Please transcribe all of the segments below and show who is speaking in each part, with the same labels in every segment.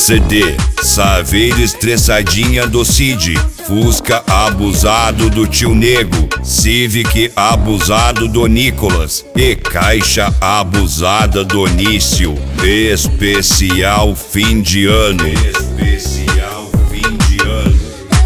Speaker 1: CD, Saveiro estressadinha do Cid, Fusca abusado do tio Nego, Civic abusado do Nicolas e Caixa abusada do Nício. Especial fim de ano. Especial fim de ano.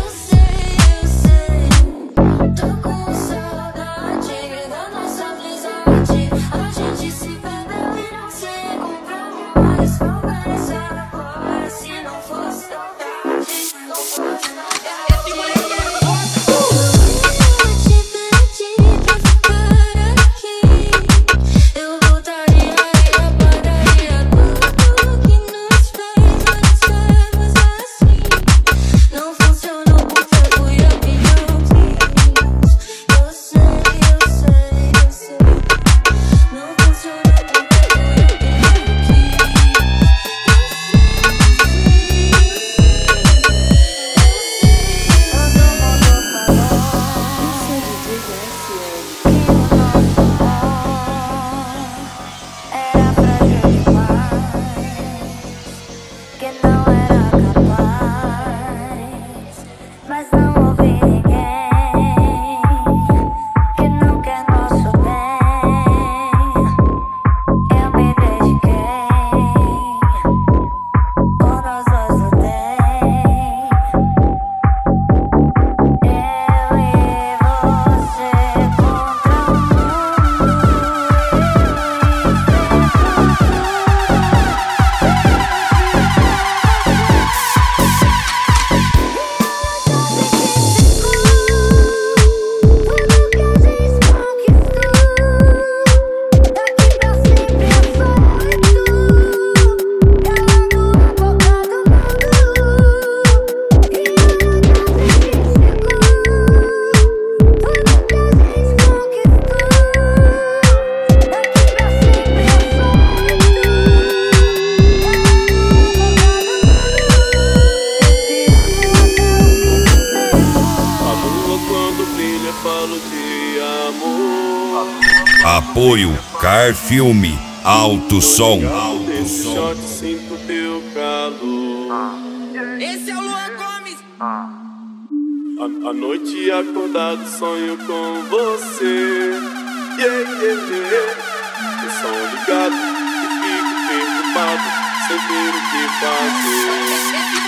Speaker 2: Tô com saudade da nossa amizade. A gente se perdeu e não se encontrou mais. Conversa agora, se não fosse saudade, não fosse saudade. Eu te pedi pra ficar aqui. Eu voltaria e apagaria tudo que nos fez. Mas saímos assim. Não funcionou porque fui eu que não quis. Eu sei. Não funcionou porque fui eu que não quis. Todo mundo falou. Isso é DJ DSL. Era frágil demais, que não era capaz, mas não ouvi ninguém que não quer nosso bem. Eu me dediquei, por nós dois lutei. Eu e você contra o mundo.
Speaker 1: Apoio Car Filme, Alto Som.
Speaker 3: Só te sinto teu calor.
Speaker 4: Esse é o Luan Gomes.
Speaker 3: À noite acordado sonho com você. O som ligado e fico perturbado sem ter o que fazer.